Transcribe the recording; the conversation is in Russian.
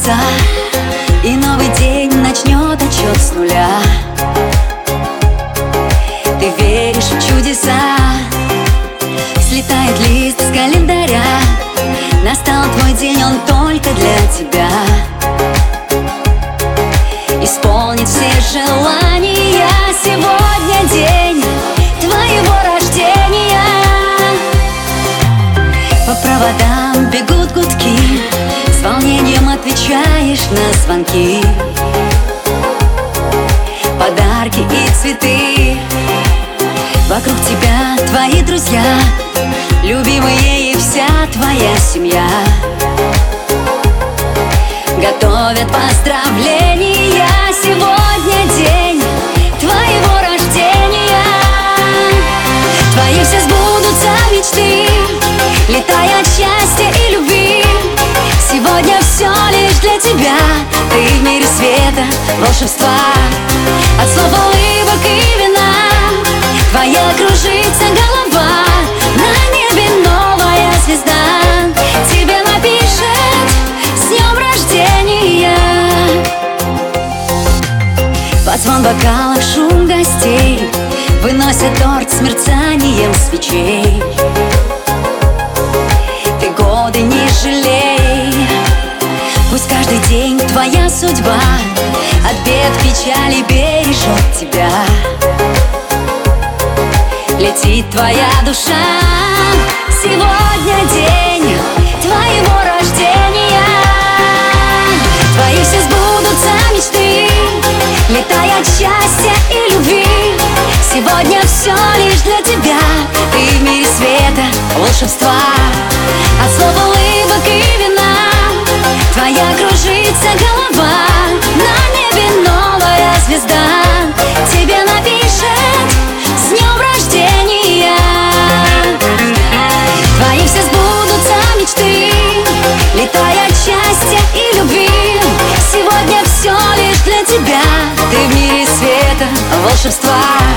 сбудутся, и новый день начнет отсчет с нуля. Ты веришь в чудеса, слетает лист с календаря. Настал твой день, он только для тебя. Исполнить все желания. Сегодня день твоего рождения. По проводам бегут гудки, с волнением отвечаешь на звонки. Подарки и цветы, вокруг тебя твои друзья, любимые и вся твоя семья. Готовят поздравления. Сегодня день твоего рождения. Твои все сбудутся мечты, летай от счастья и любви. Сегодня все лишь для тебя. Ты в мире света, волшебства, от слов улыбок и вина. Твоя кружится голова, на небе новая звезда тебе напишет с днем рождения. Под звон бокалов, шум гостей выносят торт с мерцанием свечей. Ты годы не жалей, пусть каждый день твоя судьба от бед, печали бережет тебя. Летит твоя душа. Сегодня день твоего рождения. Твои все сбудутся мечты, летай от счастья и любви. Сегодня все лишь для тебя. Ты в мире света, волшебства, от слов улыбок и вина. Твоя кружится голова, на небе новая звезда тебе напишет с днем рождения. Твои все сбудутся мечты, летай от счастья и любви. Сегодня все лишь для тебя. Ты в мире света, волшебства,